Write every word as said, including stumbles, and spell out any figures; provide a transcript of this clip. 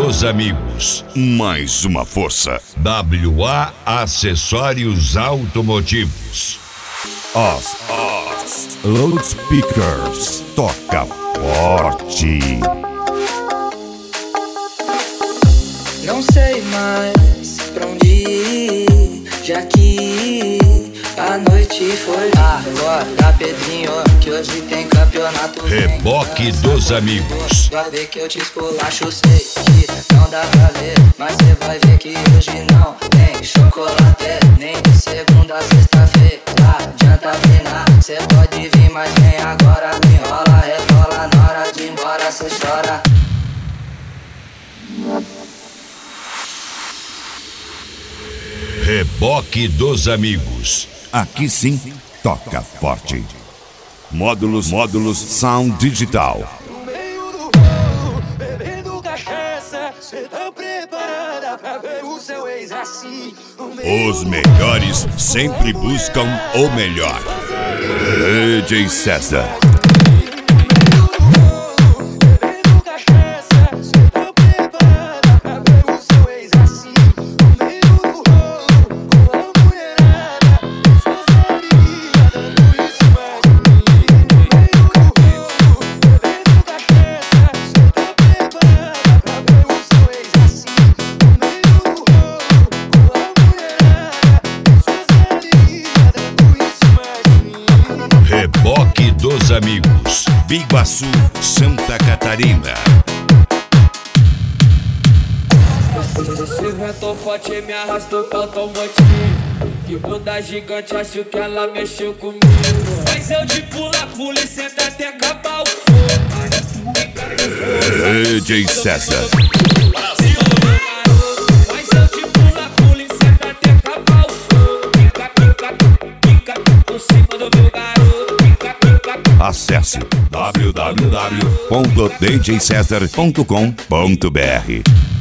dos amigos. Mais uma força. W A Acessórios Automotivos. Os, os Loudspeakers. Toca forte. Não sei mais pra onde ir, já que a noite foi agora, Pedrinho, que hoje tem campeonato. Reboque dos amigos. Vai ver que eu te esculacho, sei que não dá pra ver, mas cê vai ver que hoje não tem chocolate, nem de segunda a sexta-feira. Adianta treinar, cê pode vir, mas vem agora. Me enrola, rebola, na hora de ir embora cê chora. Reboque dos amigos. Aqui sim, toca forte. Módulos, módulos, sound digital. No meio do rolo, bebendo cachaça, cê tá preparada pra ver o seu ex assim? Os melhores sempre buscam o melhor. D J César. Reboque dos amigos. Biguaçu, Santa Catarina. Esse vento forte me arrastou pro automotivo. Que bunda gigante, acho que ela mexeu comigo. Mas eu de pula, pula e senta até acabar o fogo. D J César. Mas eu de pula, pula e senta até acabar o fogo. Pica, pica, pica, por cima do meu garoto. Pica, pica. Acesse w w w ponto d j cesar ponto com ponto b r.